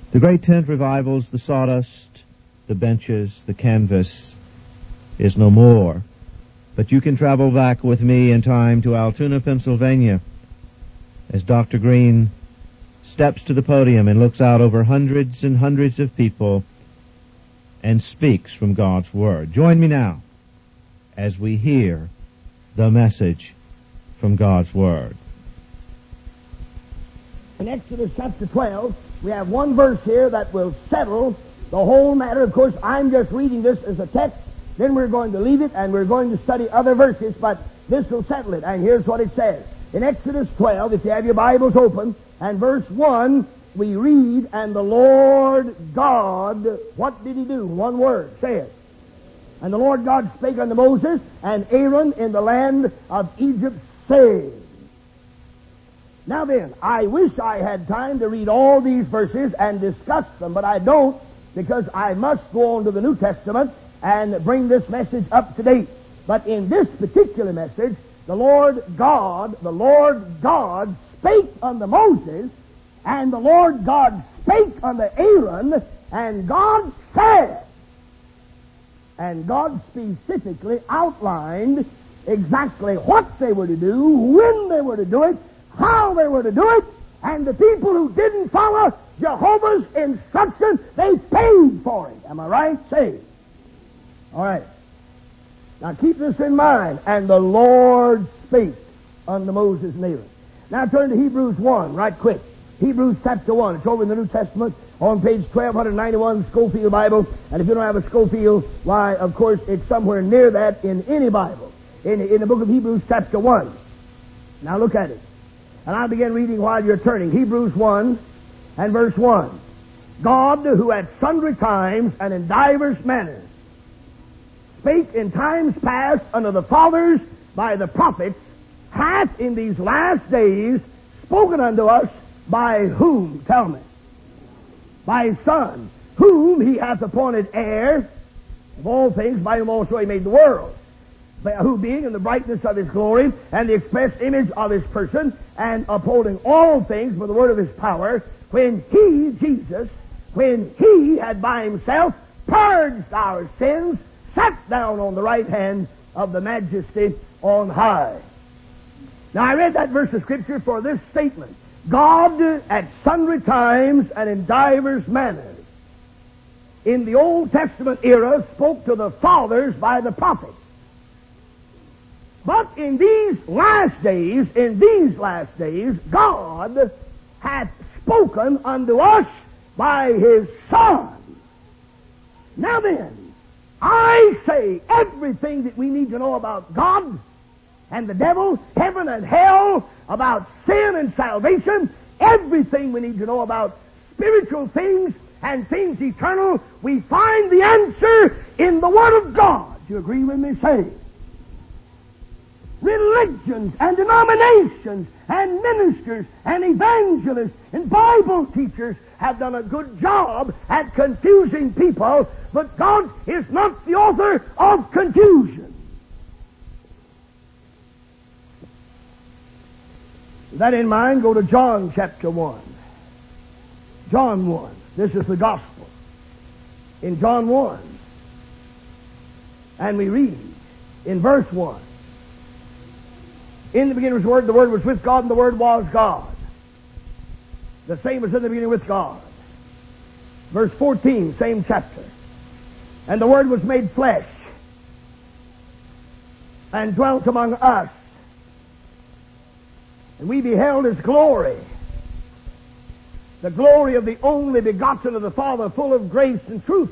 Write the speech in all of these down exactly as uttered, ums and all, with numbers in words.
The great tent revivals, the sawdust, the benches, the canvas is no more. But you can travel back with me in time to Altoona, Pennsylvania, as Doctor Green steps to the podium and looks out over hundreds and hundreds of people and speaks from God's Word. Join me now as we hear the message from God's Word. In Exodus chapter twelve, we have one verse here that will settle the whole matter. Of course, I'm just reading this as a text. Then we're going to leave it and we're going to study other verses, but this will settle it. And here's what it says. In Exodus twelve, if you have your Bibles open, and verse one, we read, "And the Lord God," what did He do? One word, say it. "And the Lord God spake unto Moses and Aaron in the land of Egypt, saying." Now then, I wish I had time to read all these verses and discuss them, but I don't, because I must go on to the New Testament and bring this message up to date. But in this particular message, the Lord God, the Lord God spake unto Moses, and the Lord God spake unto Aaron, and God said. And God specifically outlined exactly what they were to do, when they were to do it, how they were to do it, and the people who didn't follow Jehovah's instruction, they paid for it. Am I right? Say it. All right. Now keep this in mind. And the Lord spake unto Moses and Aaron. Now turn to Hebrews one, right quick. Hebrews chapter one. It's over in the New Testament on page twelve ninety-one, Schofield Bible. And if you don't have a Schofield, why, of course, it's somewhere near that in any Bible. In, in the book of Hebrews chapter one. Now look at it. And I'll begin reading while you're turning. Hebrews one and verse one. "God, who at sundry times and in divers manners spake in times past unto the fathers by the prophets, hath in these last days spoken unto us by whom?" Tell me. "By His Son, whom He hath appointed heir of all things, by whom also He made the world. Who being in the brightness of His glory and the express image of His person, and upholding all things by the word of His power, when He," Jesus, "when He had by Himself purged our sins, sat down on the right hand of the Majesty on high." Now I read that verse of Scripture for this statement. God at sundry times and in divers manners in the Old Testament era spoke to the fathers by the prophets. But in these last days, in these last days, God hath spoken unto us by His Son. Now then, I say everything that we need to know about God and the devil, heaven and hell, about sin and salvation, everything we need to know about spiritual things and things eternal, we find the answer in the Word of God. Do you agree with me? Say it. Religions and denominations and ministers and evangelists and Bible teachers have done a good job at confusing people, but God is not the author of confusion. With that in mind, go to John chapter one. John one. This is the gospel. In John one. And we read in verse one. "In the beginning was the Word, the Word was with God, and the Word was God. The same was in the beginning with God." Verse fourteen, same chapter. "And the Word was made flesh, and dwelt among us. And we beheld His glory, the glory of the only begotten of the Father, full of grace and truth.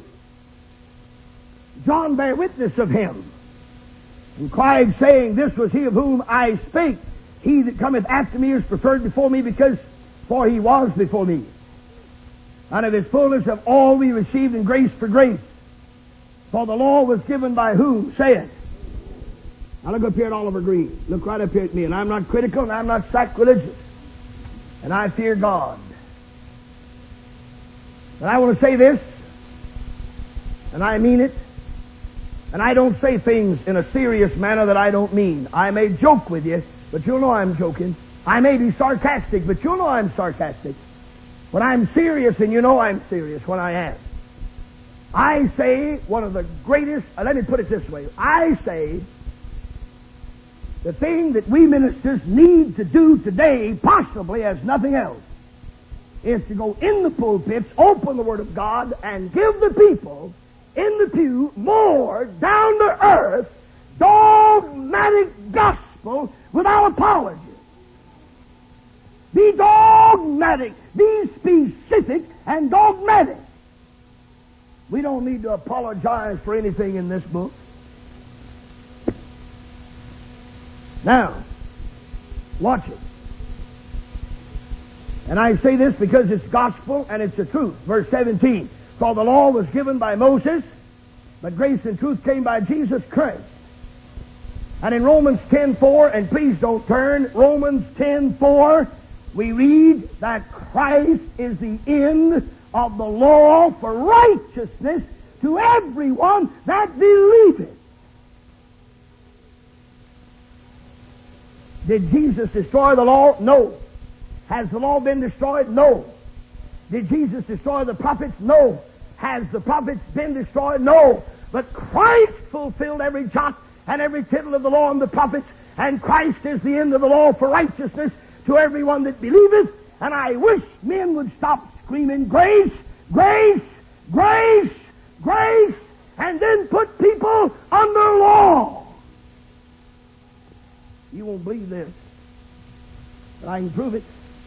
John bare witness of Him, and cried, saying, This was He of whom I spake. He that cometh after me is preferred before me, because for He was before me. And of His fullness of all we received in grace for grace. For the law was given by whom? Say it. Now look up here at Oliver Green. Look right up here at me. And I'm not critical, and I'm not sacrilegious. And I fear God. But I want to say this, and I mean it. And I don't say things in a serious manner that I don't mean. I may joke with you, but you'll know I'm joking. I may be sarcastic, but you'll know I'm sarcastic. When I'm serious, and you know I'm serious when I am, I say one of the greatest, uh, let me put it this way, I say the thing that we ministers need to do today, possibly as nothing else, is to go in the pulpits, open the Word of God, and give the people in the pew more down to earth, dogmatic gospel without apology. Be dogmatic, be specific and dogmatic. We don't need to apologize for anything in this book. Now, watch it. And I say this because it's gospel and it's the truth. Verse seventeen. For the law was given by Moses, but grace and truth came by Jesus Christ. And in Romans ten four, and please don't turn, Romans ten four, we read that Christ is the end of the law for righteousness to everyone that believeth. Did Jesus destroy the law? No. Has the law been destroyed? No. Did Jesus destroy the prophets? No. Has the prophets been destroyed? No. But Christ fulfilled every jot and every tittle of the law and the prophets, and Christ is the end of the law for righteousness to everyone that believeth. And I wish men would stop screaming, grace, grace, grace, grace, and then put people under law. You won't believe this, but I can prove it.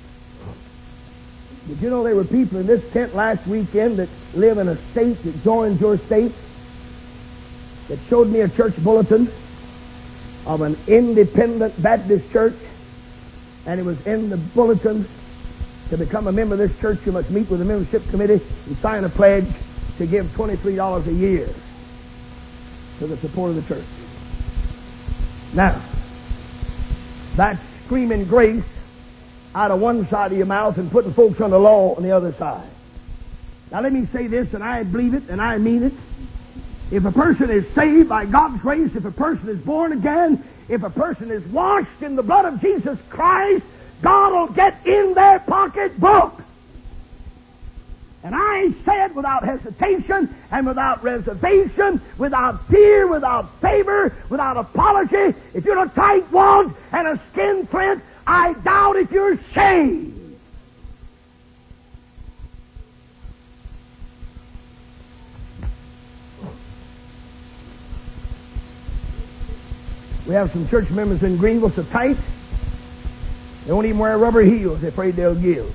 Did you know there were people in this tent last weekend that live in a state that joins your state that showed me a church bulletin of an independent Baptist church, and it was in the bulletin, to become a member of this church you must meet with the membership committee and sign a pledge to give twenty-three dollars a year to the support of the church. Now, that's screaming grace out of one side of your mouth and putting folks under law on the other side. Now let me say this, and I believe it, and I mean it. If a person is saved by God's grace, if a person is born again, if a person is washed in the blood of Jesus Christ, God will get in their pocketbook. And I say it without hesitation and without reservation, without fear, without favor, without apology. If you're a tightwad and a skinflint, I doubt if you're saved. We have some church members in Greenville so tight, they won't even wear rubber heels. They're afraid they'll give.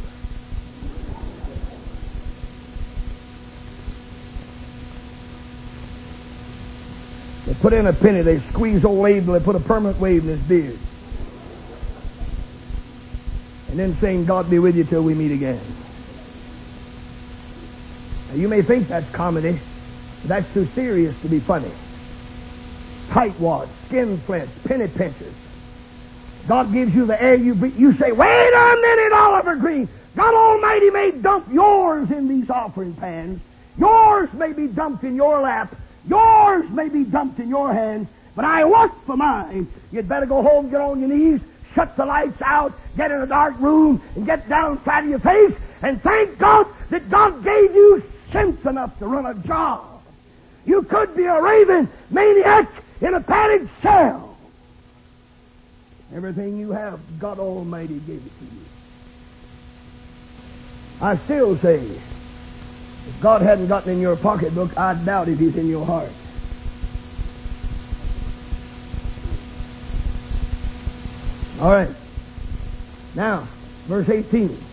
They put in a penny, they squeeze old Abe, they put a permanent wave in his beard. And then saying, God be with you till we meet again. Now you may think that's comedy, but that's too serious to be funny. Tightwads, skinflints, penny pinchers. God gives you the air you breathe. You say, wait a minute, Oliver Green. God Almighty may dump yours in these offering pans. Yours may be dumped in your lap. Yours may be dumped in your hands. But I work for mine. You'd better go home, get on your knees, shut the lights out, get in a dark room, and get down flat on your face, and thank God that God gave you sense enough to run a job. You could be a raving maniac in a padded cell. Everything you have, God Almighty gave it to you. I still say, if God hadn't gotten in your pocketbook, I doubt if He's in your heart. All right. Now, verse eighteen.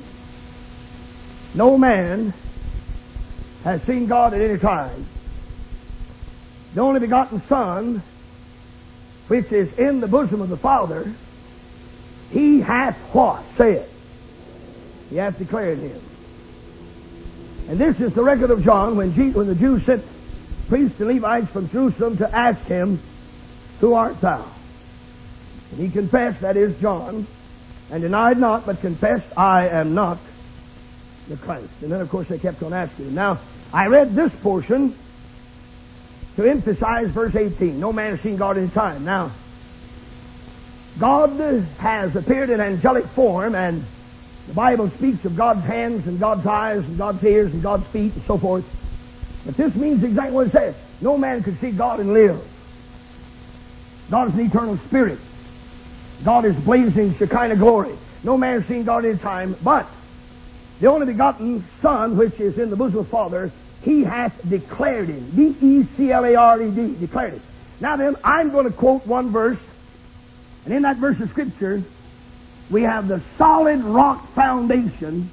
No man has seen God at any time. The only begotten Son, which is in the bosom of the Father, He hath what? Say it. He hath declared Him. And this is the record of John when, Je- when the Jews sent priests and Levites from Jerusalem to ask him, who art thou? And he confessed, that is John, and denied not, but confessed, I am not the Christ. And then, of course, they kept on asking him. Now, I read this portion to emphasize verse eighteen. No man has seen God in time. Now, God has appeared in angelic form, and The Bible speaks of God's hands and God's eyes and God's ears and God's feet and so forth. But this means exactly what it says. No man could see God and live. God is an eternal spirit. God is blazing Shekinah glory. No man has seen God in time, but the only begotten Son, which is in the bosom of the Father, He hath declared Him. D E C L A R E D, declared it. Now then, I'm going to quote one verse, and in that verse of Scripture, we have the solid rock foundation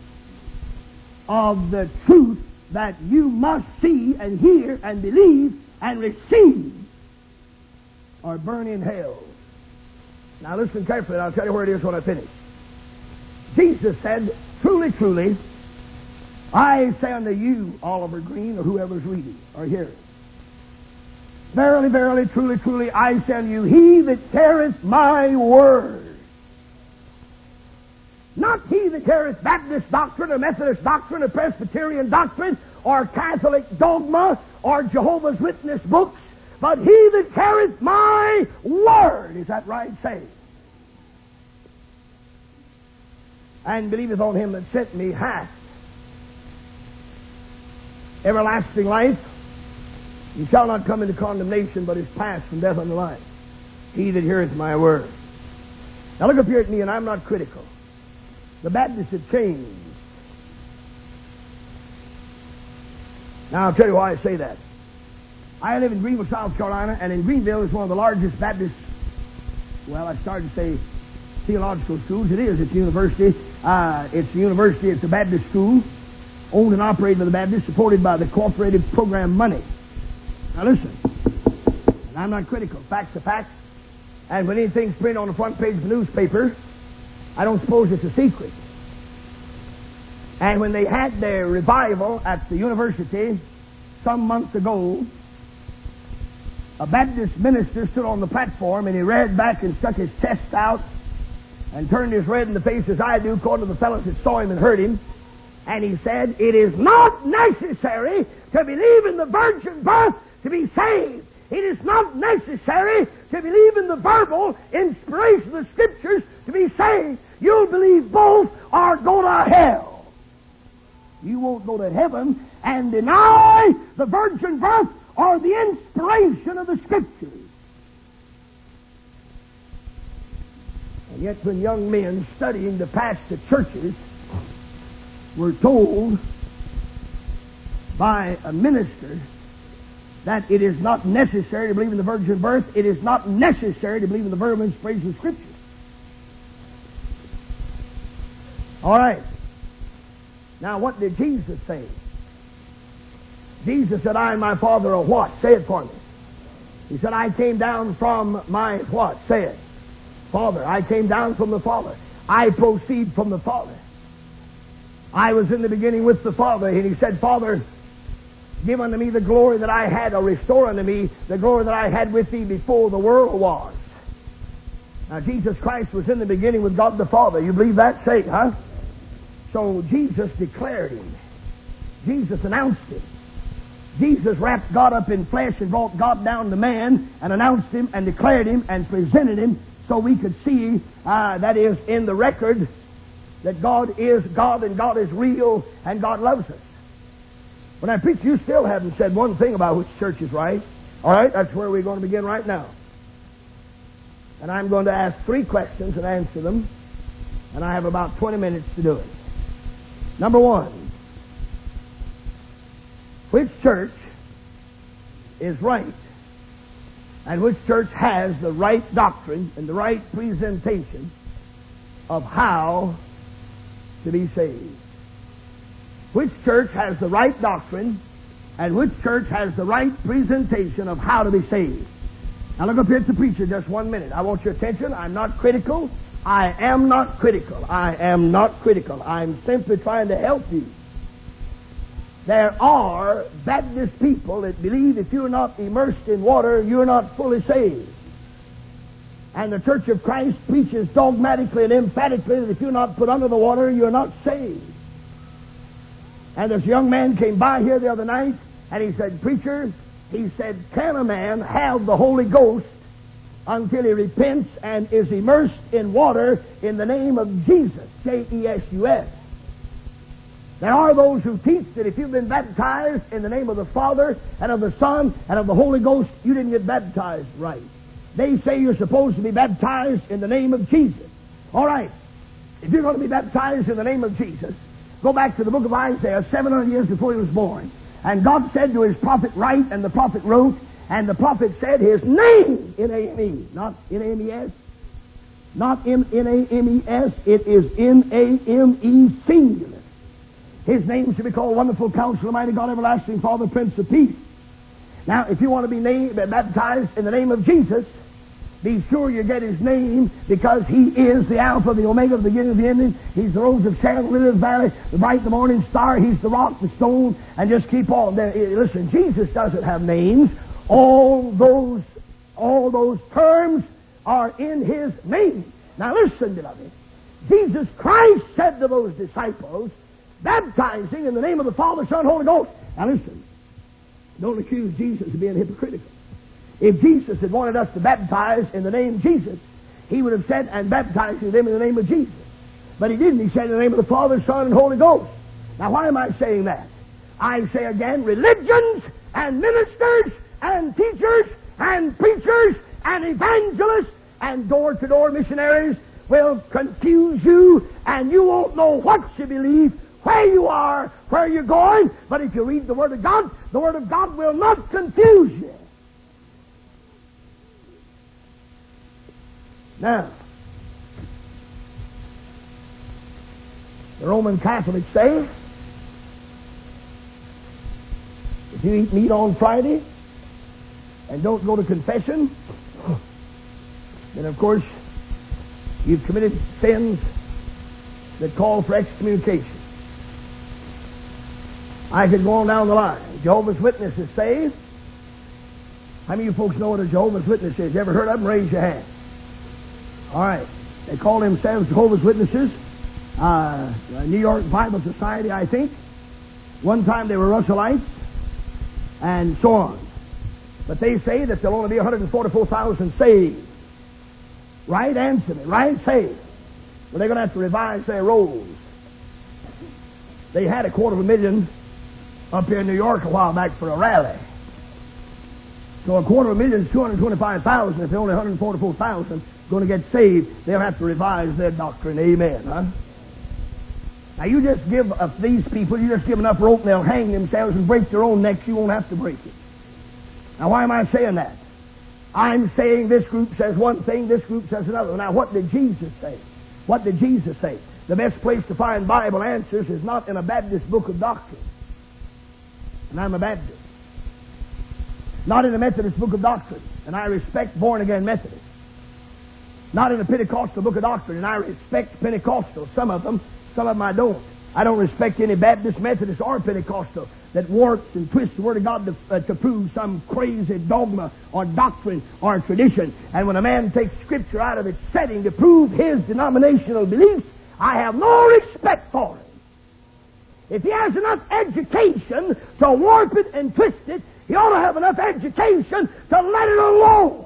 of the truth that you must see and hear and believe and receive or burn in hell. Now listen carefully, and I'll tell you where it is when I finish. Jesus said, truly, truly, I say unto you, Oliver Green, or whoever's reading or hearing, verily, verily, truly, truly, I say unto you, he that careth my word, not he that careth Baptist doctrine or Methodist doctrine or Presbyterian doctrine or Catholic dogma or Jehovah's Witness books, but he that careth my word, is that right? Say, and believeth on him that sent me hath everlasting life. He shall not come into condemnation, but is passed from death unto life. He that heareth my word. Now look up here at me, and I'm not critical. The Baptists have changed. Now I'll tell you why I say that. I live in Greenville, South Carolina, and in Greenville is one of the largest Baptist, well, I started to say theological schools. It is. It's a university. Uh, it's a university. It's a Baptist school, owned and operated by the Baptists, supported by the cooperative program money. Now listen, and I'm not critical. Facts are facts. And when anything's printed on the front page of the newspaper, I don't suppose it's a secret. And when they had their revival at the university some months ago, a Baptist minister stood on the platform and he read back and stuck his chest out and turned his red in the face as I do, according to the fellows that saw him and heard him. And he said, it is not necessary to believe in the virgin birth to be saved. It is not necessary to believe in the verbal inspiration of the Scriptures to be saved. You'll believe both or go to hell. You won't go to heaven and deny the virgin birth or the inspiration of the Scriptures. And yet when young men studying to pass the churches were told by a minister that it is not necessary to believe in the virgin birth, it is not necessary to believe in the verbal inspiration of Scripture. All right. Now, what did Jesus say? Jesus said, I and my Father are what? Say it for me. He said, I came down from my what? Say it. Father. I came down from the Father. I proceed from the Father. I was in the beginning with the Father. And he said, Father, give unto me the glory that I had, or restore unto me the glory that I had with thee before the world was. Now, Jesus Christ was in the beginning with God the Father. You believe that? Say, huh? So Jesus declared him. Jesus announced him. Jesus wrapped God up in flesh and brought God down to man and announced him and declared him and presented him so we could see, uh, that is, in the record, that God is God and God is real and God loves us. When I preach, you still haven't said one thing about which church is right. All right, that's where we're going to begin right now. And I'm going to ask three questions and answer them, and I have about twenty minutes to do it. Number one, which church is right? And which church has the right doctrine and the right presentation of how to be saved? Which church has the right doctrine and which church has the right presentation of how to be saved? Now look up here at the preacher just one minute. I want your attention. I'm not critical. I am not critical. I am not critical. I'm simply trying to help you. There are Baptist people that believe if you're not immersed in water, you're not fully saved. And the Church of Christ preaches dogmatically and emphatically that if you're not put under the water, you're not saved. And this young man came by here the other night, and he said, Preacher, he said, can a man have the Holy Ghost until he repents and is immersed in water in the name of Jesus, J E S U S. There are those who teach that if you've been baptized in the name of the Father and of the Son and of the Holy Ghost, you didn't get baptized right. They say you're supposed to be baptized in the name of Jesus. All right. If you're going to be baptized in the name of Jesus, go back to the book of Isaiah, seven hundred years before he was born. And God said to his prophet, write, and the prophet wrote, and the prophet said his name, N A M E, not N A M E S, not N A M E S, it is N A M E singular. His name should be called Wonderful Counselor, Mighty God, Everlasting Father, Prince of Peace. Now, if you want to be named, baptized in the name of Jesus, be sure you get his name, because he is the Alpha, the Omega, the beginning of the ending. He's the Rose of Sharon, the Lily of the Valley, the bright the morning star. He's the rock, the stone, and just keep on. There, listen, Jesus doesn't have names. All those, all those terms are in his name. Now listen, beloved. Jesus Christ said to those disciples, baptizing in the name of the Father, Son, Holy Ghost. Now listen, don't accuse Jesus of being hypocritical. If Jesus had wanted us to baptize in the name of Jesus, he would have said, and baptizing them in the name of Jesus. But he didn't. He said in the name of the Father, Son, and Holy Ghost. Now why am I saying that? I say again, religions and ministers and teachers and preachers and evangelists and door-to-door missionaries will confuse you, and you won't know what you believe, where you are, where you're going. But if you read the Word of God, the Word of God will not confuse you. Now, the Roman Catholics say, if you eat meat on Friday and don't go to confession, then of course you've committed sins that call for excommunication. I could go on down the line. Jehovah's Witnesses say, how many of you folks know what a Jehovah's Witness is? You ever heard of them? Raise your hand. All right. They call themselves Jehovah's Witnesses. Uh, New York Bible Society, I think. One time they were Russellites, and so on. But they say that there'll only be one hundred forty-four thousand saved. Right? Answer me. Right? Saved. Well, they're going to have to revise their rolls. They had a quarter of a million up here in New York a while back for a rally. So a quarter of a million is two hundred twenty-five thousand. If only one hundred forty-four thousand going to get saved, they'll have to revise their doctrine. Amen, huh? Now you just give uh, these people, you just give enough rope and they'll hang themselves and break their own necks. You won't have to break it. Now why am I saying that? I'm saying this group says one thing, this group says another. Now what did Jesus say? What did Jesus say? The best place to find Bible answers is not in a Baptist book of doctrine. And I'm a Baptist. Not in a Methodist book of doctrine. And I respect born-again Methodists. Not in a Pentecostal book of doctrine. And I respect Pentecostals. Some of them. Some of them I don't. I don't respect any Baptist, Methodist, or Pentecostal that warps and twists the Word of God to, uh, to prove some crazy dogma or doctrine or tradition. And when a man takes Scripture out of its setting to prove his denominational beliefs, I have no respect for him. If he has enough education to warp it and twist it, he ought to have enough education to let it alone.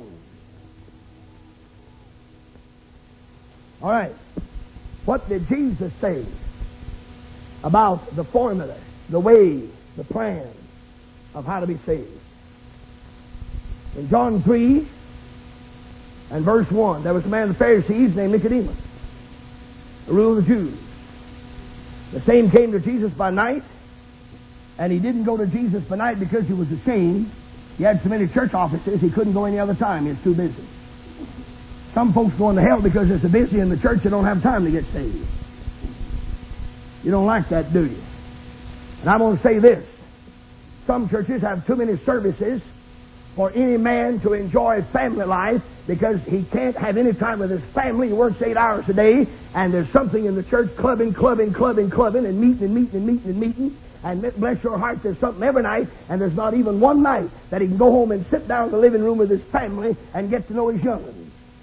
All right. What did Jesus say about the formula, the way, the plan of how to be saved? In John three and verse one, there was a man of the Pharisees named Nicodemus, the ruler of the Jews. The same came to Jesus by night, and he didn't go to Jesus by night because he was ashamed. He had so many church offices, he couldn't go any other time. He was too busy. Some folks go into hell because they're so busy in the church they don't have time to get saved. You don't like that, do you? And I'm going to say this. Some churches have too many services for any man to enjoy family life because he can't have any time with his family. He works eight hours a day, and there's something in the church clubbing, clubbing, clubbing, clubbing, and meeting and meeting and meeting and meeting. And bless your heart, there's something every night, and there's not even one night that he can go home and sit down in the living room with his family and get to know his young'uns.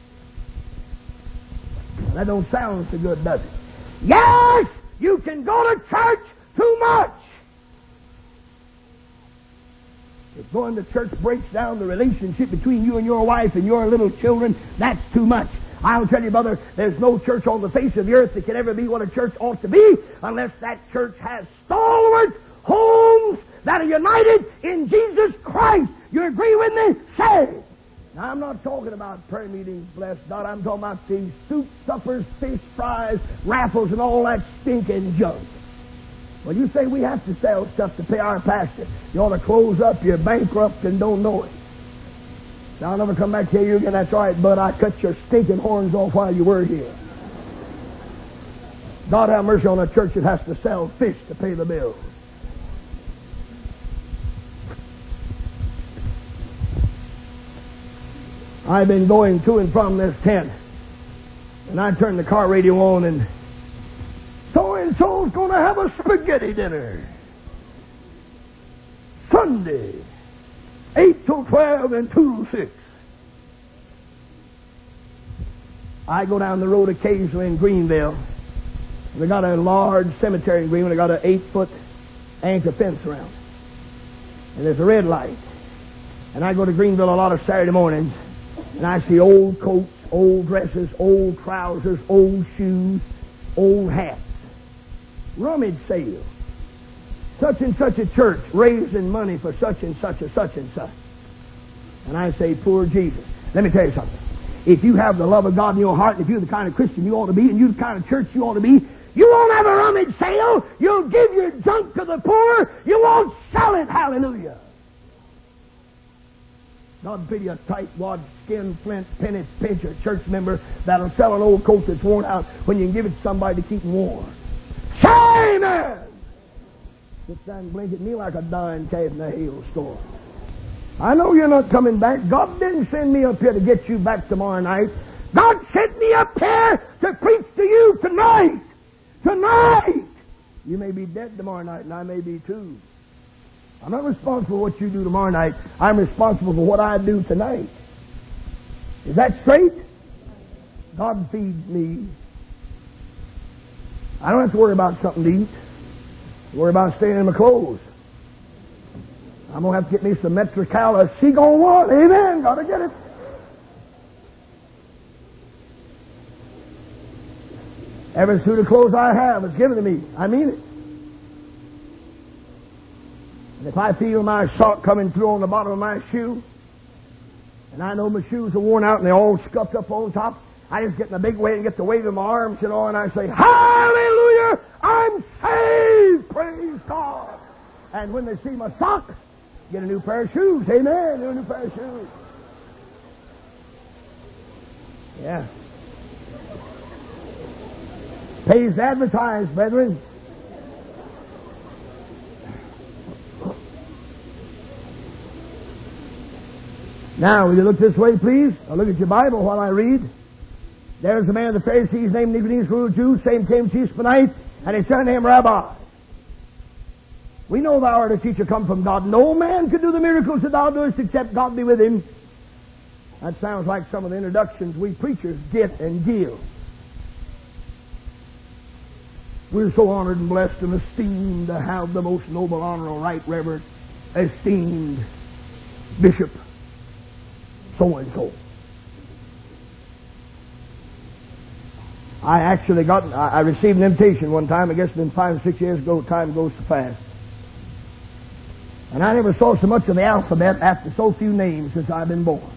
That don't sound so good, does it? Yes, you can go to church too much. If going to church breaks down the relationship between you and your wife and your little children, that's too much. I'll tell you, brother, there's no church on the face of the earth that can ever be what a church ought to be unless that church has stalwart homes that are united in Jesus Christ. You agree with me? Say! Now, I'm not talking about prayer meetings, bless God. I'm talking about these soup suppers, fish fries, raffles, and all that stinking junk. Well, you say we have to sell stuff to pay our pastor. You ought to close up, you're bankrupt and don't know it. Now, I'll never come back here again. That's all right, but I cut your stinking horns off while you were here. God have mercy on a church that has to sell fish to pay the bills. I've been going to and from this tent, and I turned the car radio on, and so-and-so's going to have a spaghetti dinner. Sunday, eight till twelve and two till six. I go down the road occasionally in Greenville. They got a large cemetery in Greenville. They got an eight-foot anchor fence around it. And there's a red light. And I go to Greenville a lot of Saturday mornings, and I see old coats, old dresses, old trousers, old shoes, old hats. Rummage sale. Such and such a church raising money for such and such a such and such. And I say, poor Jesus. Let me tell you something. If you have the love of God in your heart, and if you're the kind of Christian you ought to be, and you're the kind of church you ought to be, you won't have a rummage sale. You'll give your junk to the poor. You won't sell it. Hallelujah. God pity a tight-wad, skin, flint, penny pincher church member that'll sell an old coat that's worn out when you can give it to somebody to keep them warm. Say amen! Sit down and blink at me like a dying calf in a hailstorm. I know you're not coming back. God didn't send me up here to get you back tomorrow night. God sent me up here to preach to you tonight. Tonight! You may be dead tomorrow night, and I may be too. I'm not responsible for what you do tomorrow night. I'm responsible for what I do tonight. Is that straight? God feeds me. I don't have to worry about something to eat. I worry about staying in my clothes. I'm going to have to get me some Metrical, a Seagull one. Amen. Got to get it. Every suit of clothes I have is given to me. I mean it. And if I feel my sock coming through on the bottom of my shoe, and I know my shoes are worn out and they're all scuffed up on top, I just get in a big way and get the weight of my arms, you know, and I say, hallelujah, I'm saved, praise God. And when they see my sock, get a new pair of shoes. Amen, get a new pair of shoes. Yeah. Pays to advertise, brethren. Now, will you look this way, please? Or look at your Bible while I read. There's a man of the Pharisees named Nicodemus, ruler of the Jews, same came chief by night, and his son named Rabbi. We know thou art a teacher come from God. No man could do the miracles that thou doest except God be with him. That sounds like some of the introductions we preachers get and give. We're so honored and blessed and esteemed to have the most noble, honorable, right, reverend, esteemed Bishop so-and-so. I actually got, I received an invitation one time, I guess it's been five or six years ago, time goes so fast. And I never saw so much of the alphabet after so few names since I've been born.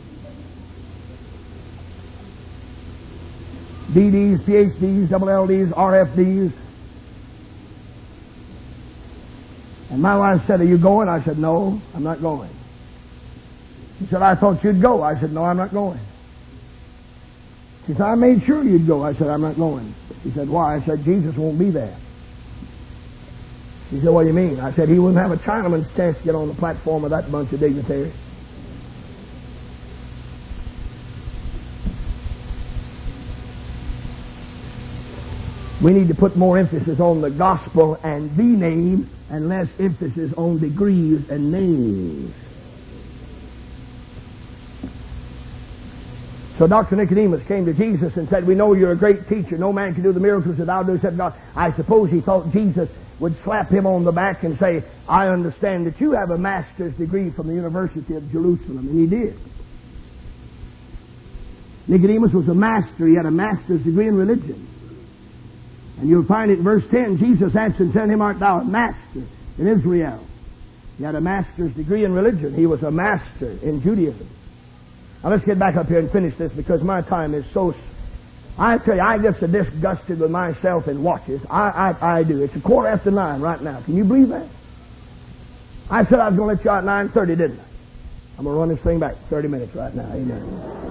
D Ds, P H Ds, double L Ds, R F Ds. And my wife said, are you going? I said, no, I'm not going. She said, I thought you'd go. I said, no, I'm not going. She said, I made sure you'd go. I said, I'm not going. She said, why? I said, Jesus won't be there. She said, what do you mean? I said, he wouldn't have a Chinaman's chance to get on the platform of that bunch of dignitaries. We need to put more emphasis on the gospel and the name and less emphasis on degrees and names. So Doctor Nicodemus came to Jesus and said, we know you're a great teacher. No man can do the miracles that thou doest except God. I suppose he thought Jesus would slap him on the back and say, I understand that you have a master's degree from the University of Jerusalem. And he did. Nicodemus was a master. He had a master's degree in religion. And you'll find it in verse ten. Jesus answered and said to him, art thou a master in Israel? He had a master's degree in religion. He was a master in Judaism. Now let's get back up here and finish this because my time is so... I tell you, I get so disgusted with myself in watches. I, I, I do. It's a quarter after nine right now. Can you believe that? I said I was going to let you out at nine thirty, didn't I? I'm going to run this thing back thirty minutes right now. Amen.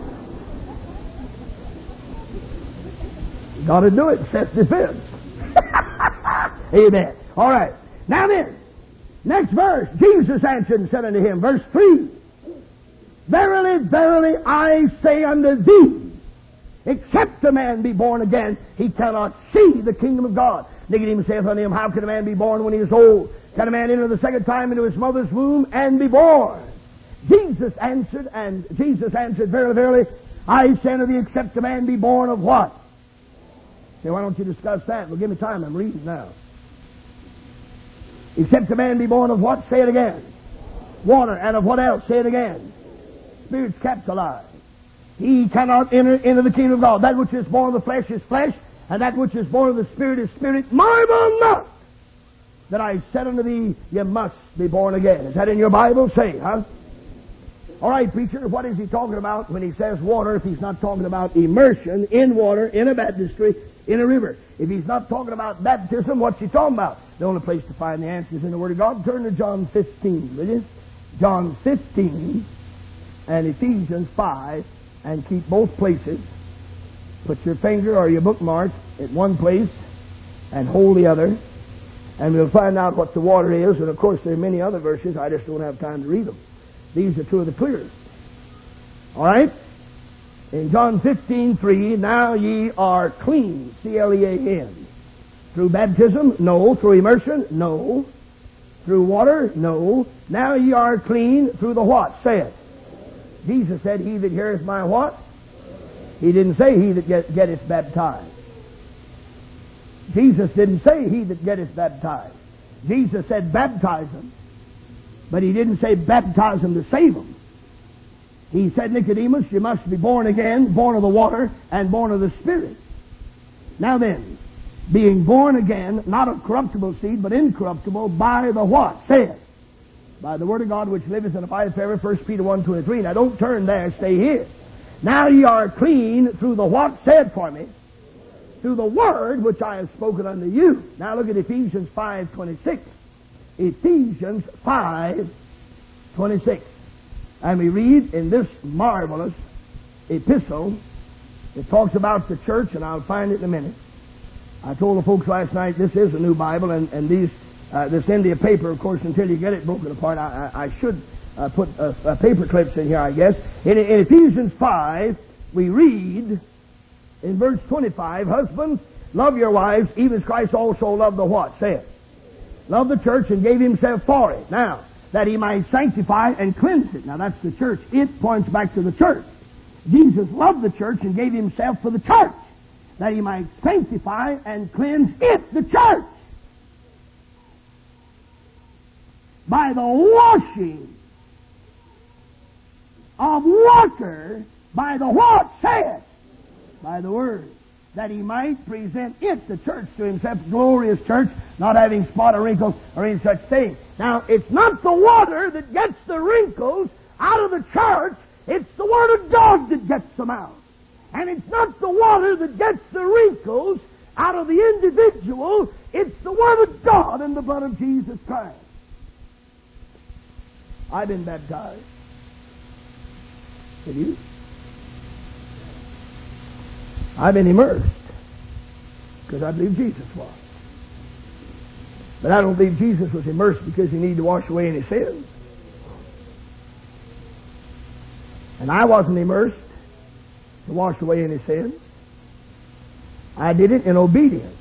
You got to do it. Self-defense. Amen. All right. Now then, next verse. Jesus answered and said unto him, verse three, verily, verily, I say unto thee, except a man be born again, he cannot see the kingdom of God. Nicodemus saith unto him, how can a man be born when he is old? Can a man enter the second time into his mother's womb and be born? Jesus answered, and Jesus answered, verily, verily, I say unto thee, except a man be born of what? Say, why don't you discuss that? Well, give me time. I'm reading now. Except a man be born of what? Say it again. Water. And of what else? Say it again. Spirit's capitalized. He cannot enter into the kingdom of God. That which is born of the flesh is flesh, and that which is born of the Spirit is spirit. Marvel not that I said unto thee, you must be born again. Is that in your Bible? Say, huh? All right, preacher, what is he talking about when he says water if he's not talking about immersion in water, in a baptistry, in a river? If he's not talking about baptism, what's he talking about? The only place to find the answers in the Word of God. Turn to John fifteen, will you? John fifteen and Ephesians five, and keep both places. Put your finger or your bookmark at one place and hold the other, and we'll find out what the water is. And of course there are many other verses. I just don't have time to read them. These are two of the clearest. All right? In John fifteen three, now ye are clean, C L E A N. Through baptism? No. Through immersion? No. Through water? No. Now ye are clean through the what? Say it. Jesus said, he that heareth my what? He didn't say he that get, getteth baptized. Jesus didn't say he that getteth baptized. Jesus said baptize them. But he didn't say baptize them to save them. He said, Nicodemus, you must be born again, born of the water, and born of the Spirit. Now then, being born again, not of corruptible seed, but incorruptible, by the what? Say it. By the Word of God which liveth and abideth forever, First Peter one twenty-three. Now don't turn there, stay here. Now ye are clean through the what? Say it for me. Through the Word which I have spoken unto you. Now look at Ephesians five twenty-six. Ephesians five twenty-six. And we read in this marvelous epistle, it talks about the church, and I'll find it in a minute. I told the folks last night this is a new Bible, and, and these uh, this India paper, of course, until you get it broken apart, I, I, I should uh, put uh, uh, paper clips in here, I guess. In, in Ephesians five, we read in verse twenty-five, husbands, love your wives, even as Christ also loved the what? Say it. Loved the church and gave himself for it. Now, that he might sanctify and cleanse it. Now, that's the church. It points back to the church. Jesus loved the church and gave himself for the church, that he might sanctify and cleanse it, the church, by the washing of water, by the what? Say it. By the Word. That he might present it, the church, to himself, glorious church, not having spot or wrinkle or any such thing. Now, it's not the water that gets the wrinkles out of the church, it's the Word of God that gets them out. And it's not the water that gets the wrinkles out of the individual, it's the Word of God and the blood of Jesus Christ. I've been baptized. Have you? I've been immersed because I believe Jesus was. But I don't believe Jesus was immersed because he needed to wash away any sins. And I wasn't immersed to wash away any sins. I did it in obedience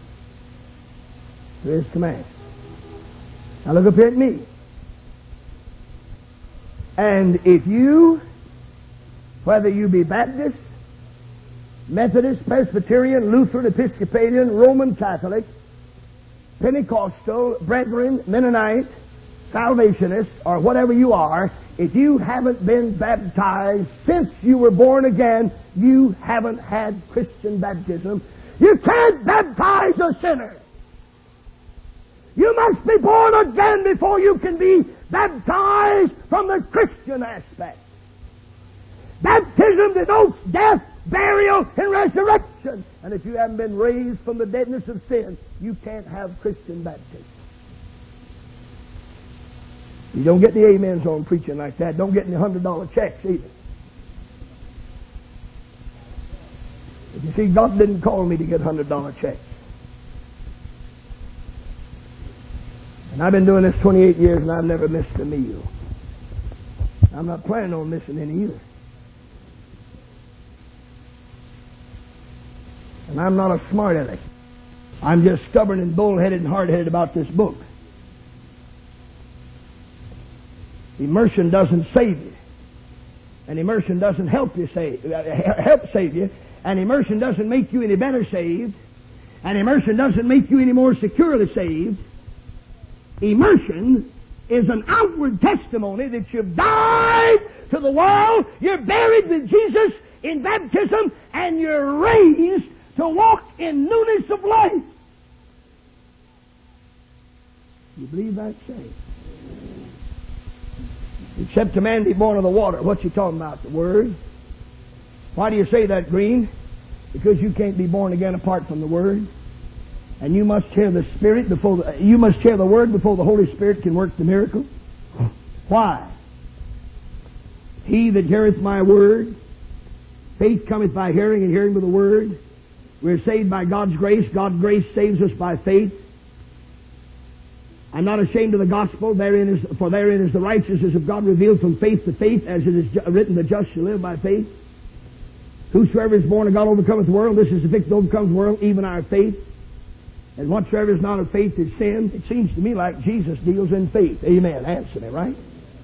to his command. Now look up here at me. And if you whether you be Baptist, Methodist, Presbyterian, Lutheran, Episcopalian, Roman Catholic, Pentecostal, Brethren, Mennonite, Salvationist, or whatever you are, if you haven't been baptized since you were born again, you haven't had Christian baptism. You can't baptize a sinner. You must be born again before you can be baptized from the Christian aspect. Baptism denotes death, burial, and resurrection. And if you haven't been raised from the deadness of sin, you can't have Christian baptism. You don't get the amens on preaching like that. Don't get any hundred dollar checks either. But you see, God didn't call me to get hundred dollar checks. And I've been doing this twenty-eight years and I've never missed a meal. I'm not planning on missing any either. And I'm not a smart aleck. I'm just stubborn and bullheaded and hard-headed about this book. Immersion doesn't save you. And immersion doesn't help you save, help save you. And immersion doesn't make you any better saved. And immersion doesn't make you any more securely saved. Immersion is an outward testimony that you've died to the world, you're buried with Jesus in baptism, and you're raised to walk in newness of life. You believe that saying? Except a man be born of the water. What's he talking about? The Word. Why do you say that, Green? Because you can't be born again apart from the Word. And you must hear the Spirit before the, you must hear the Word before the Holy Spirit can work the miracle. Why? He that heareth my word, faith cometh by hearing, and hearing by the Word. We're saved by God's grace. God's grace saves us by faith. I'm not ashamed of the gospel, therein is, for therein is the righteousness of God revealed from faith to faith, as it is ju- written, the just shall live by faith. Whosoever is born of God overcometh the world. This is the victory that overcomes the world, even our faith. And whatsoever is not of faith is sin. It seems to me like Jesus deals in faith. Amen. Answer me, right?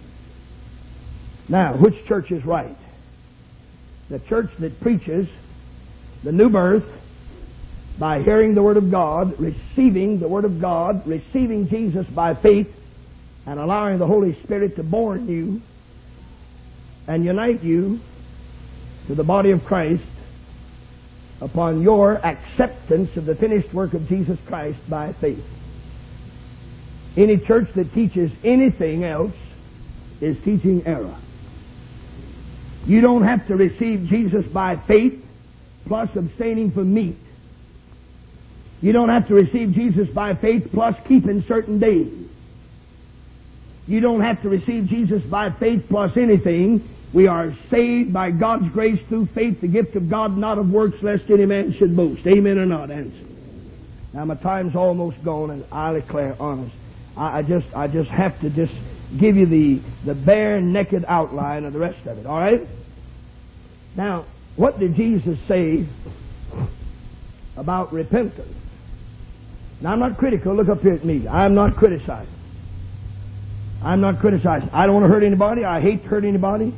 Now, which church is right? The church that preaches the new birth by hearing the Word of God, receiving the Word of God, receiving Jesus by faith, and allowing the Holy Spirit to born you and unite you to the body of Christ upon your acceptance of the finished work of Jesus Christ by faith. Any church that teaches anything else is teaching error. You don't have to receive Jesus by faith plus abstaining from meat. You don't have to receive Jesus by faith plus keeping certain days. You don't have to receive Jesus by faith plus anything. We are saved by God's grace through faith, the gift of God, not of works, lest any man should boast. Amen or not? Answer. Now my time's almost gone, and I declare honest. I, I just, I just have to just give you the the bare naked outline of the rest of it. All right. Now, what did Jesus say about repentance? Now, I'm not critical. Look up here at me. I'm not criticizing. I'm not criticizing. I don't want to hurt anybody. I hate to hurt anybody.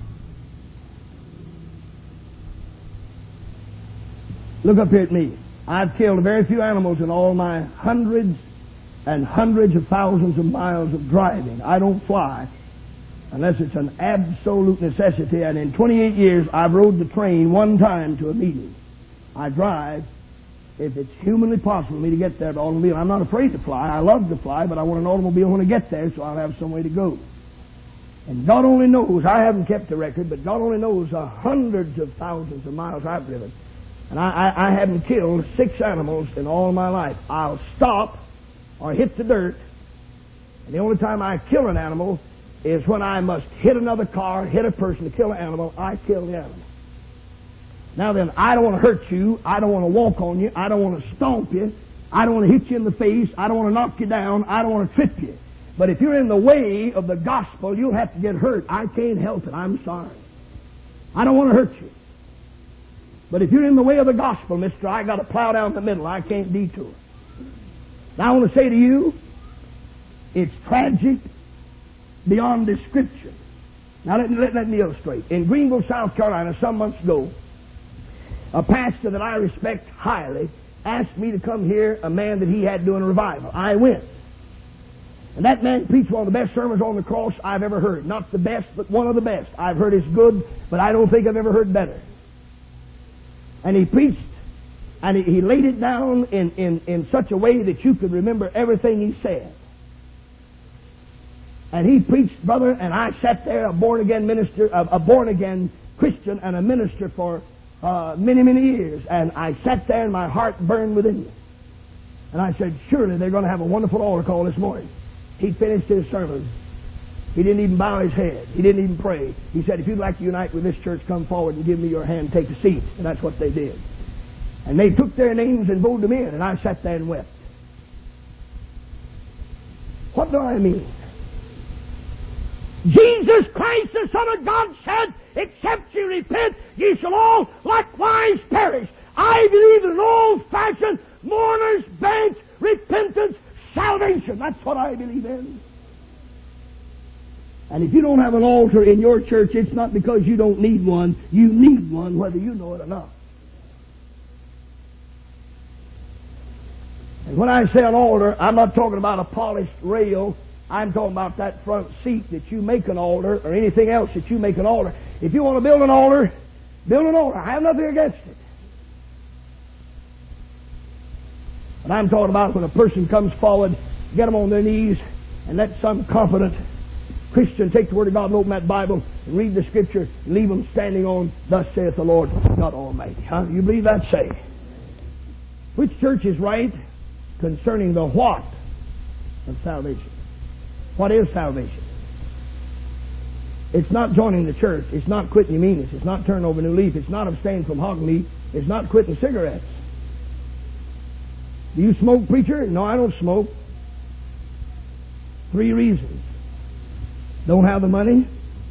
Look up here at me. I've killed very few animals in all my hundreds and hundreds of thousands of miles of driving. I don't fly unless it's an absolute necessity. And in twenty-eight years, I've rode the train one time to a meeting. I drive if it's humanly possible for me to get there by automobile. I'm not afraid to fly. I love to fly, but I want an automobile when I get there so I'll have some way to go. And God only knows, I haven't kept a record, but God only knows the hundreds of thousands of miles I've driven. And I, I, I haven't killed six animals in all my life. I'll stop or hit the dirt, and the only time I kill an animal is when I must hit another car, hit a person to kill an animal. I kill the animal. Now then, I don't want to hurt you. I don't want to walk on you. I don't want to stomp you. I don't want to hit you in the face. I don't want to knock you down. I don't want to trip you. But if you're in the way of the gospel, you'll have to get hurt. I can't help it. I'm sorry. I don't want to hurt you. But if you're in the way of the gospel, mister, I got to plow down the middle. I can't detour. Now I want to say to you, it's tragic beyond description Now let, let, let me illustrate. In Greenville, South Carolina, some months ago, a pastor that I respect highly asked me to come hear a man that he had doing a revival. I went. And that man preached one of the best sermons on the cross I've ever heard. Not the best, but one of the best. I've heard it's good, but I don't think I've ever heard better. And he preached, and he, he laid it down in, in, in such a way that you could remember everything he said. And he preached, brother, and I sat there, a born-again minister, a, a born-again Christian and a minister for uh, many, many years. And I sat there and my heart burned within me. And I said, surely they're going to have a wonderful altar call this morning. He finished his sermon. He didn't even bow his head. He didn't even pray. He said, if you'd like to unite with this church, come forward and give me your hand, take a seat. And that's what they did. And they took their names and voted them in, and I sat there and wept. What do I mean? Jesus Christ, the Son of God, said, except ye repent, ye shall all likewise perish. I believe in an old-fashioned mourner's bench, repentance, salvation. That's what I believe in. And if you don't have an altar in your church, it's not because you don't need one. You need one, whether you know it or not. And when I say an altar, I'm not talking about a polished rail. I'm talking about that front seat that you make an altar, or anything else that you make an altar. If you want to build an altar, build an altar. I have nothing against it. But I'm talking about when a person comes forward, get them on their knees, and let some competent Christian take the Word of God and open that Bible and read the Scripture and leave them standing on, thus saith the Lord God Almighty. Huh? You believe that? Say. Which church is right concerning the what of salvation? What is salvation? It's not joining the church. It's not quitting your meanness. It's not turning over a new leaf. It's not abstaining from hog meat. It's not quitting cigarettes. Do you smoke, preacher? No, I don't smoke. Three reasons. Don't have the money.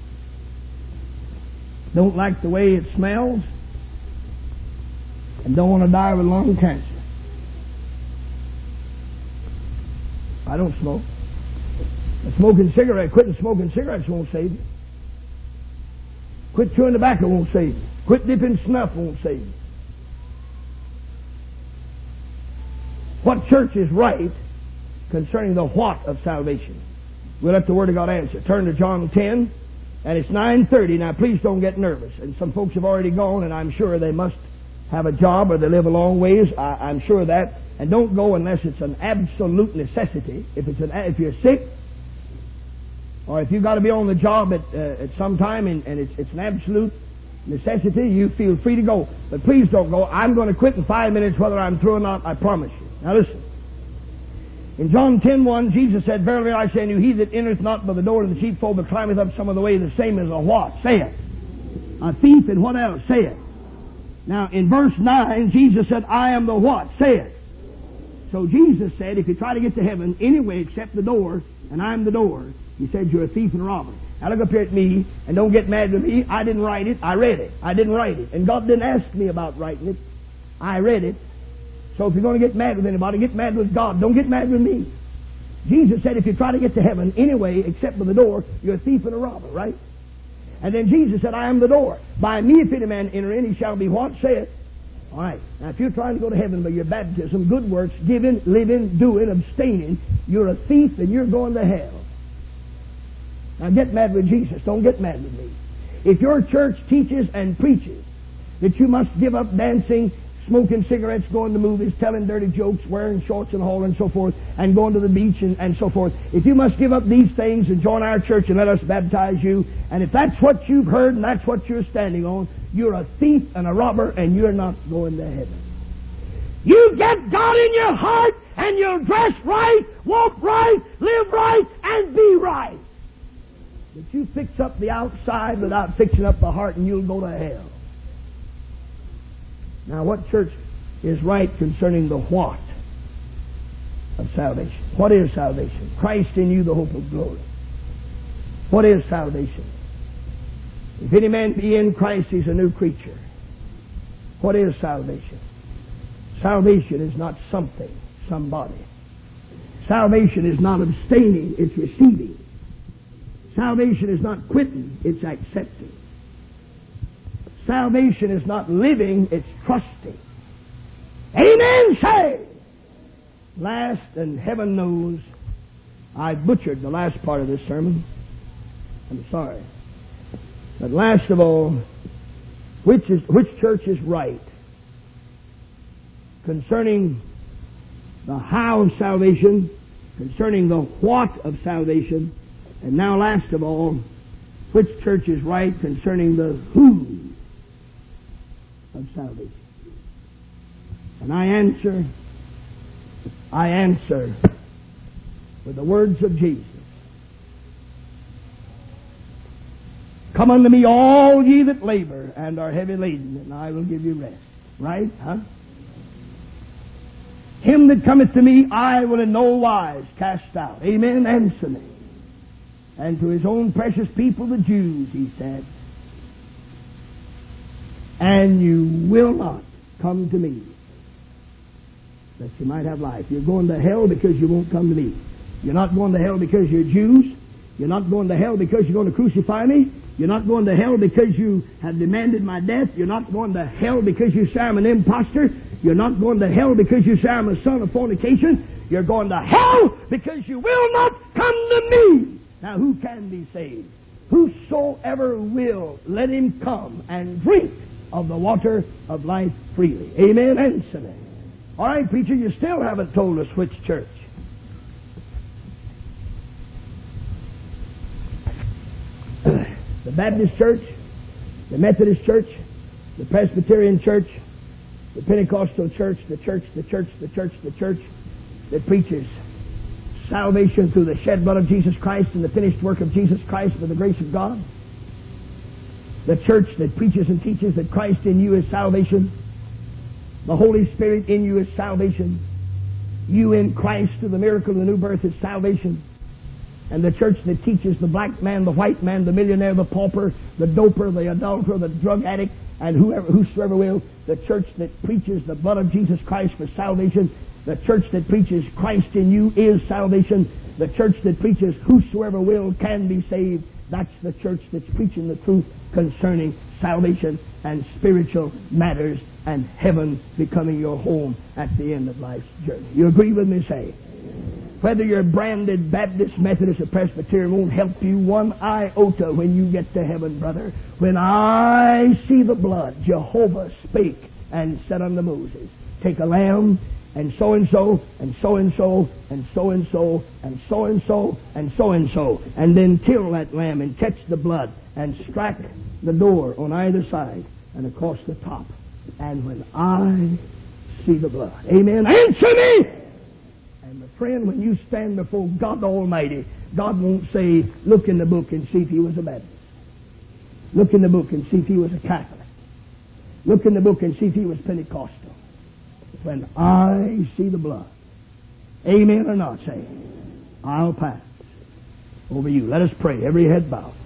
Don't like the way it smells. And don't want to die with lung cancer. I don't smoke. But smoking cigarettes, quitting smoking cigarettes won't save you. Quit chewing tobacco won't save you. Quit dipping snuff won't save you. What church is right concerning the what of salvation? We'll let the Word of God answer. Turn to John ten, and it's nine thirty. Now, please don't get nervous. And some folks have already gone, and I'm sure they must have a job or they live a long ways. I, I'm sure of that. And don't go unless it's an absolute necessity. If it's an, if you're sick, or if you've got to be on the job at uh, at some time, and, and it's, it's an absolute necessity, you feel free to go. But please don't go. I'm going to quit in five minutes, whether I'm through or not. I promise you. Now listen. In John ten one, Jesus said, verily I say unto you, he that entereth not by the door of the sheepfold, but climbeth up some of the way, the same as a what? Say it. A thief, and what else? Say it. Now, in verse nine, Jesus said, I am the what? Say it. So Jesus said, if you try to get to heaven anyway except the door, and I'm the door, he said, you're a thief and a robber. Now look up here at me, and don't get mad with me. I didn't write it. I read it. I didn't write it. And God didn't ask me about writing it. I read it. So if you're going to get mad with anybody, get mad with God. Don't get mad with me. Jesus said if you try to get to heaven anyway except by the door, you're a thief and a robber, right? And then Jesus said, I am the door. By me if any man enter in, he shall be what? Say it. All right. Now if you're trying to go to heaven by your baptism, good works, giving, living, doing, abstaining, you're a thief and you're going to hell. Now get mad with Jesus. Don't get mad with me. If your church teaches and preaches that you must give up dancing, smoking cigarettes, going to movies, telling dirty jokes, wearing shorts and all and so forth, and going to the beach and, and so forth. If you must give up these things and join our church and let us baptize you, and if that's what you've heard and that's what you're standing on, you're a thief and a robber and you're not going to heaven. You get God in your heart and you'll dress right, walk right, live right, and be right. But you fix up the outside without fixing up the heart and you'll go to hell. Now, what church is right concerning the what of salvation? What is salvation? Christ in you, the hope of glory. What is salvation? If any man be in Christ, he's a new creature. What is salvation? Salvation is not something, somebody. Salvation is not abstaining, it's receiving. Salvation is not quitting, it's accepting. Salvation is not living, it's trusting. Amen, say! Last, and heaven knows, I butchered the last part of this sermon. I'm sorry. But last of all, which is which church is right concerning the how of salvation, concerning the what of salvation, and now last of all, which church is right concerning the who of salvation. And I answer, I answer with the words of Jesus. Come unto me, all ye that labor and are heavy laden, and I will give you rest. Right? Huh? Him that cometh to me, I will in no wise cast out. Amen. Answer me. And to his own precious people, the Jews, he said, and you will not come to me, that you might have life. You're going to hell because you won't come to me. You're not going to hell because you're Jews. You're not going to hell because you're going to crucify me. You're not going to hell because you have demanded my death. You're not going to hell because you say I'm an impostor. You're not going to hell because you say I'm a son of fornication. You're going to hell because you will not come to me. Now who can be saved? Whosoever will, let him come and drink of the water of life freely. Amen. Answer me. All right, preacher, you still haven't told us which church. The Baptist church, the Methodist church, the Presbyterian church, the Pentecostal church, the church, the church, the church, the church that preaches salvation through the shed blood of Jesus Christ and the finished work of Jesus Christ by the grace of God. The church that preaches and teaches that Christ in you is salvation. The Holy Spirit in you is salvation. You in Christ through the miracle of the new birth is salvation. And the church that teaches the black man, the white man, the millionaire, the pauper, the doper, the adulterer, the drug addict, and whoever, whosoever will, the church that preaches the blood of Jesus Christ for salvation, the church that preaches Christ in you is salvation, the church that preaches whosoever will can be saved, that's the church that's preaching the truth concerning salvation and spiritual matters and heaven becoming your home at the end of life's journey. You agree with me, say? Whether you're branded Baptist, Methodist, or Presbyterian won't help you one iota when you get to heaven, brother. When I see the blood, Jehovah spake and said unto Moses, take a lamb, and so and so, and so and so, and so and so, and so and so, and so and so, and then kill that lamb and catch the blood and strike the door on either side and across the top. And when I see the blood, amen, answer me! And my friend, when you stand before God Almighty, God won't say, look in the book and see if he was a Baptist. Look in the book and see if he was a Catholic. Look in the book and see if he was Pentecostal. When I see the blood, amen or not, say, I'll pass over you. Let us pray. Every head bowed.